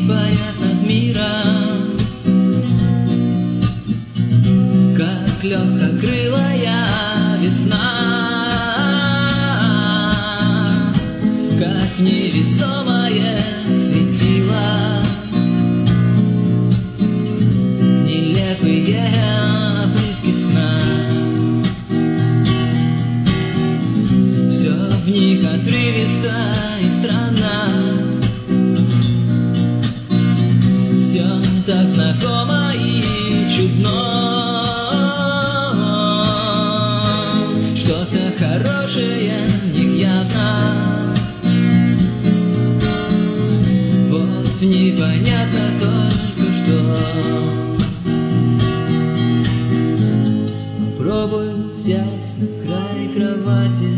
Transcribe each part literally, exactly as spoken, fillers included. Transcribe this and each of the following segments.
парят над миром, как легкокрылая весна, как невесомое светило, нелепые обрывки сна. Все в них отрывисто и странно, все так знакомо и чудно. Что-то хорошее в них явно, вот непонятно только что. Попробуй сесть на край кровати,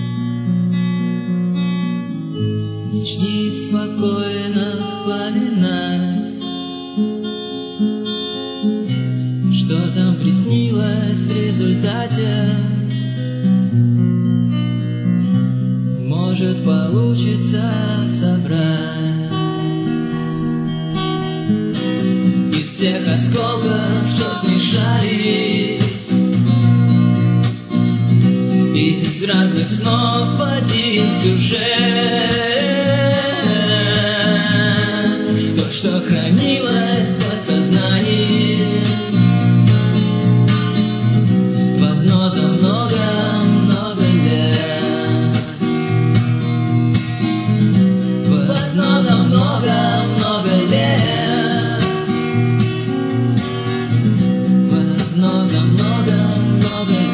начни спокойно вспоминать, что там приснилось в результате. Может, получится собрать из всех осколков, что смешались, из разных снов один сюжет, то, что хранилось в подсознании, в одно за много-много лет, в одно за много-много лет, в одно за много-много лет.